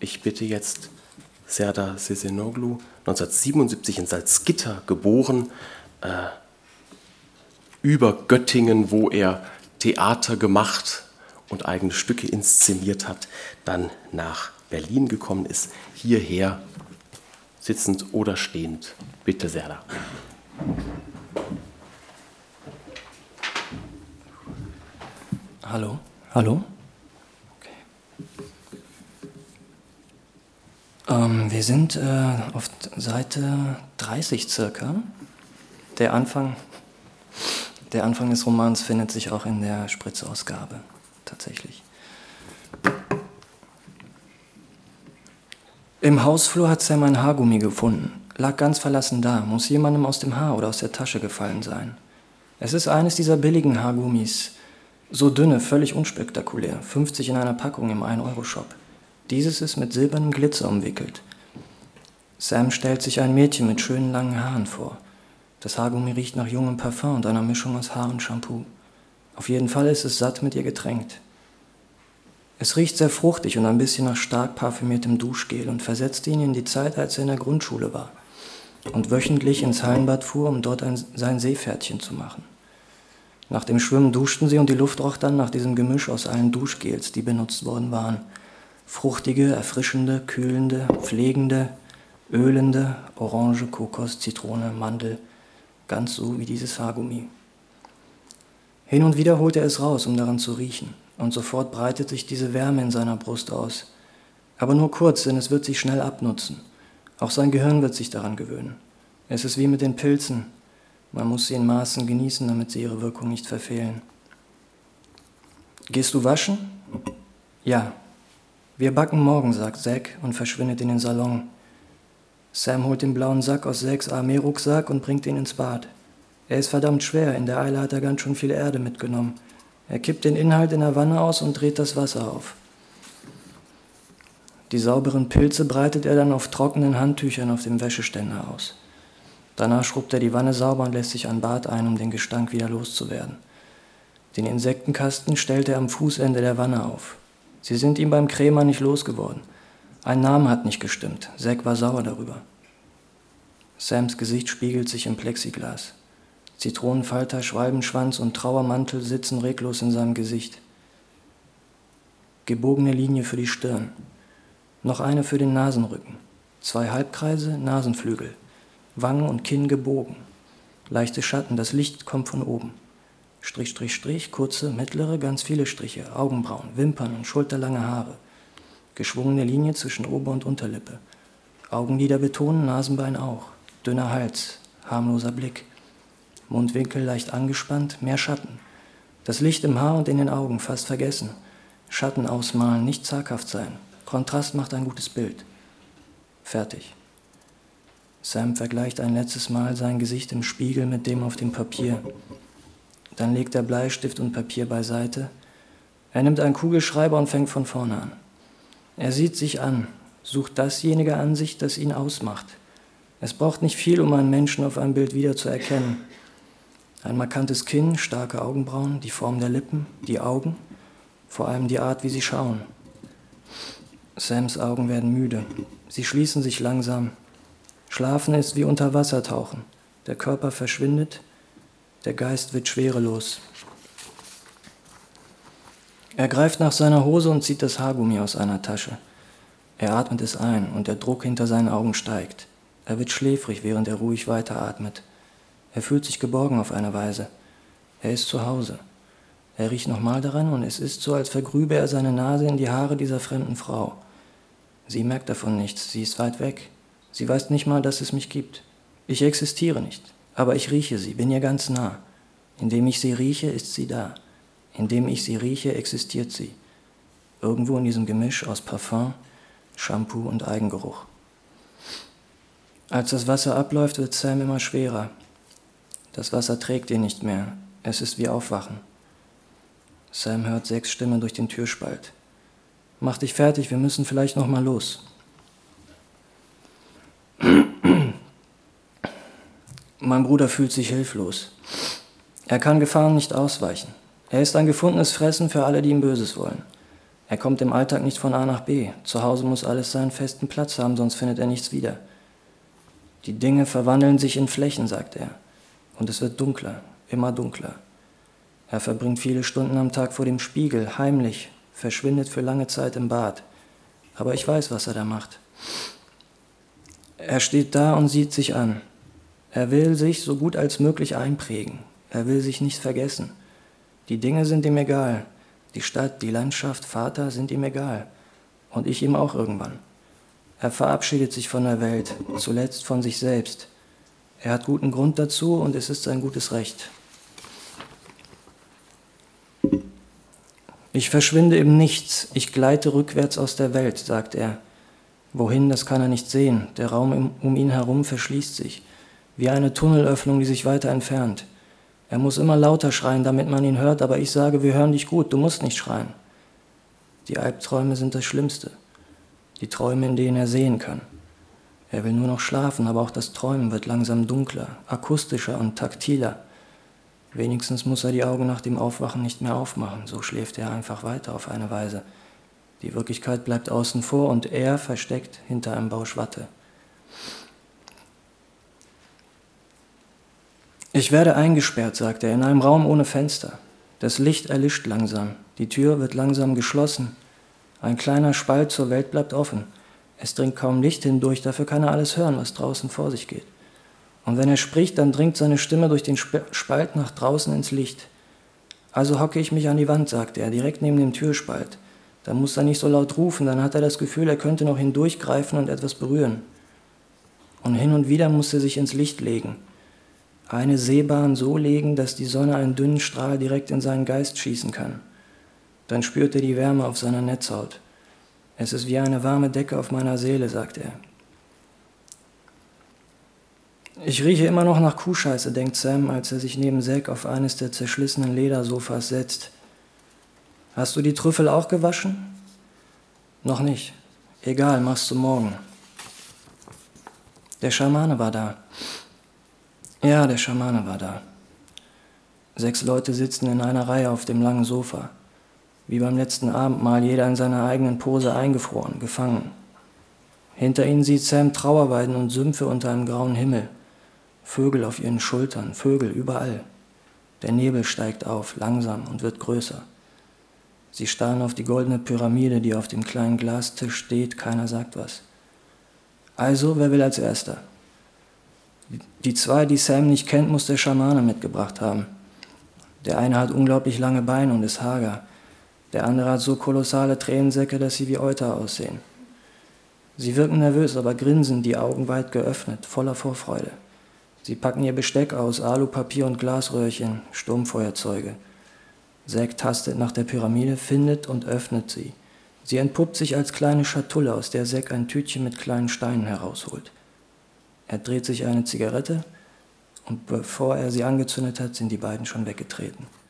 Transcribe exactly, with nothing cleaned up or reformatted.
ich bitte jetzt Serdar Cesenoglu, neunzehnhundertsiebenundsiebzig in Salzgitter geboren, äh, über Göttingen, wo er Theater gemacht und eigene Stücke inszeniert hat, dann nach Berlin gekommen ist, hierher sitzend oder stehend. Bitte, Serdar. Hallo, hallo. Okay. Ähm, wir sind äh, auf Seite dreißig circa. Der Anfang, der Anfang des Romans findet sich auch in der Spritzausgabe, tatsächlich. Im Hausflur hat Sam ein Haargummi gefunden. Lag ganz verlassen da, muss jemandem aus dem Haar oder aus der Tasche gefallen sein. Es ist eines dieser billigen Haargummis. So dünne, völlig unspektakulär, fünfzig in einer Packung im ein Euro Shop. Dieses ist mit silbernem Glitzer umwickelt. Sam stellt sich ein Mädchen mit schönen langen Haaren vor. Das Haargummi riecht nach jungem Parfum und einer Mischung aus Haar und Shampoo. Auf jeden Fall ist es satt mit ihr getränkt. Es riecht sehr fruchtig und ein bisschen nach stark parfümiertem Duschgel und versetzt ihn in die Zeit, als er in der Grundschule war und wöchentlich ins Hallenbad fuhr, um dort ein, sein Seepferdchen zu machen. Nach dem Schwimmen duschten sie und die Luft roch dann nach diesem Gemisch aus allen Duschgels, die benutzt worden waren. Fruchtige, erfrischende, kühlende, pflegende, ölende, Orange, Kokos, Zitrone, Mandel, ganz so wie dieses Haargummi. Hin und wieder holte er es raus, um daran zu riechen, und sofort breitet sich diese Wärme in seiner Brust aus. Aber nur kurz, denn es wird sich schnell abnutzen. Auch sein Gehirn wird sich daran gewöhnen. Es ist wie mit den Pilzen. Man muss sie in Maßen genießen, damit sie ihre Wirkung nicht verfehlen. Gehst du waschen? Ja. Wir backen morgen, sagt Zack und verschwindet in den Salon. Sam holt den blauen Sack aus Zacks Armeerucksack und bringt ihn ins Bad. Er ist verdammt schwer, in der Eile hat er ganz schön viel Erde mitgenommen. Er kippt den Inhalt in der Wanne aus und dreht das Wasser auf. Die sauberen Pilze breitet er dann auf trockenen Handtüchern auf dem Wäscheständer aus. Danach schrubbt er die Wanne sauber und lässt sich ein Bad ein, um den Gestank wieder loszuwerden. Den Insektenkasten stellt er am Fußende der Wanne auf. Sie sind ihm beim Krämer nicht losgeworden. Ein Name hat nicht gestimmt. Zack war sauer darüber. Sams Gesicht spiegelt sich im Plexiglas. Zitronenfalter, Schwalbenschwanz und Trauermantel sitzen reglos in seinem Gesicht. Gebogene Linie für die Stirn. Noch eine für den Nasenrücken. Zwei Halbkreise, Nasenflügel. Wangen und Kinn gebogen. Leichte Schatten, das Licht kommt von oben. Strich, Strich, Strich, kurze, mittlere, ganz viele Striche, Augenbrauen, Wimpern und schulterlange Haare. Geschwungene Linie zwischen Ober- und Unterlippe. Augenlider betonen, Nasenbein auch. Dünner Hals, harmloser Blick. Mundwinkel leicht angespannt, mehr Schatten. Das Licht im Haar und in den Augen fast vergessen. Schatten ausmalen, nicht zaghaft sein. Kontrast macht ein gutes Bild. Fertig. Sam vergleicht ein letztes Mal sein Gesicht im Spiegel mit dem auf dem Papier. Dann legt er Bleistift und Papier beiseite. Er nimmt einen Kugelschreiber und fängt von vorne an. Er sieht sich an, sucht dasjenige an sich, das ihn ausmacht. Es braucht nicht viel, um einen Menschen auf einem Bild wiederzuerkennen. Ein markantes Kinn, starke Augenbrauen, die Form der Lippen, die Augen, vor allem die Art, wie sie schauen. Sams Augen werden müde. Sie schließen sich langsam. Schlafen ist wie unter Wasser tauchen. Der Körper verschwindet, der Geist wird schwerelos. Er greift nach seiner Hose und zieht das Haargummi aus einer Tasche. Er atmet es ein und der Druck hinter seinen Augen steigt. Er wird schläfrig, während er ruhig weiteratmet. Er fühlt sich geborgen auf eine Weise. Er ist zu Hause. Er riecht nochmal daran und es ist so, als vergrübe er seine Nase in die Haare dieser fremden Frau. Sie merkt davon nichts, sie ist weit weg. Sie weiß nicht mal, dass es mich gibt. Ich existiere nicht, aber ich rieche sie, bin ihr ganz nah. Indem ich sie rieche, ist sie da. Indem ich sie rieche, existiert sie. Irgendwo in diesem Gemisch aus Parfum, Shampoo und Eigengeruch. Als das Wasser abläuft, wird Sam immer schwerer. Das Wasser trägt ihn nicht mehr. Es ist wie Aufwachen. Sam hört Zacks Stimme durch den Türspalt. Mach dich fertig, wir müssen vielleicht noch mal los. Mein Bruder fühlt sich hilflos. Er kann Gefahren nicht ausweichen. Er ist ein gefundenes Fressen für alle, die ihm Böses wollen. Er kommt im Alltag nicht von A nach B. Zu Hause muss alles seinen festen Platz haben, sonst findet er nichts wieder. Die Dinge verwandeln sich in Flächen, sagt er. Und es wird dunkler, immer dunkler. Er verbringt viele Stunden am Tag vor dem Spiegel, heimlich, verschwindet für lange Zeit im Bad. Aber ich weiß, was er da macht. Er steht da und sieht sich an. Er will sich so gut als möglich einprägen. Er will sich nicht vergessen. Die Dinge sind ihm egal. Die Stadt, die Landschaft, Vater sind ihm egal. Und ich ihm auch irgendwann. Er verabschiedet sich von der Welt, zuletzt von sich selbst. Er hat guten Grund dazu und es ist sein gutes Recht. Ich verschwinde im Nichts, ich gleite rückwärts aus der Welt, sagt er. Wohin, das kann er nicht sehen. Der Raum um ihn herum verschließt sich, wie eine Tunnelöffnung, die sich weiter entfernt. Er muss immer lauter schreien, damit man ihn hört, aber ich sage, wir hören dich gut, du musst nicht schreien. Die Albträume sind das Schlimmste. Die Träume, in denen er sehen kann. Er will nur noch schlafen, aber auch das Träumen wird langsam dunkler, akustischer und taktiler. Wenigstens muss er die Augen nach dem Aufwachen nicht mehr aufmachen, so schläft er einfach weiter auf eine Weise. Die Wirklichkeit bleibt außen vor und er versteckt hinter einem Bausch Watte. Ich werde eingesperrt, sagt er, in einem Raum ohne Fenster. Das Licht erlischt langsam, die Tür wird langsam geschlossen. Ein kleiner Spalt zur Welt bleibt offen. Es dringt kaum Licht hindurch, dafür kann er alles hören, was draußen vor sich geht. Und wenn er spricht, dann dringt seine Stimme durch den Spalt nach draußen ins Licht. Also hocke ich mich an die Wand, sagt er, direkt neben dem Türspalt. Dann muss er nicht so laut rufen, dann hat er das Gefühl, er könnte noch hindurchgreifen und etwas berühren. Und hin und wieder muss er sich ins Licht legen. Eine Sehbahn so legen, dass die Sonne einen dünnen Strahl direkt in seinen Geist schießen kann. Dann spürt er die Wärme auf seiner Netzhaut. Es ist wie eine warme Decke auf meiner Seele, sagt er. Ich rieche immer noch nach Kuhscheiße, denkt Sam, als er sich neben Zack auf eines der zerschlissenen Ledersofas setzt. Hast du die Trüffel auch gewaschen? Noch nicht. Egal, machst du morgen. Der Schamane war da. Ja, der Schamane war da. Sechs Leute sitzen in einer Reihe auf dem langen Sofa. Wie beim letzten Abendmahl, jeder in seiner eigenen Pose eingefroren, gefangen. Hinter ihnen sieht Sam Trauerweiden und Sümpfe unter einem grauen Himmel. Vögel auf ihren Schultern, Vögel überall. Der Nebel steigt auf, langsam und wird größer. Sie starren auf die goldene Pyramide, die auf dem kleinen Glastisch steht, keiner sagt was. Also, wer will als Erster? Die zwei, die Sam nicht kennt, muss der Schamane mitgebracht haben. Der eine hat unglaublich lange Beine und ist hager. Der andere hat so kolossale Tränensäcke, dass sie wie Euter aussehen. Sie wirken nervös, aber grinsen, die Augen weit geöffnet, voller Vorfreude. Sie packen ihr Besteck aus, Alupapier und Glasröhrchen, Sturmfeuerzeuge. Zack tastet nach der Pyramide, findet und öffnet sie. Sie entpuppt sich als kleine Schatulle, aus der Zack ein Tütchen mit kleinen Steinen herausholt. Er dreht sich eine Zigarette und bevor er sie angezündet hat, sind die beiden schon weggetreten.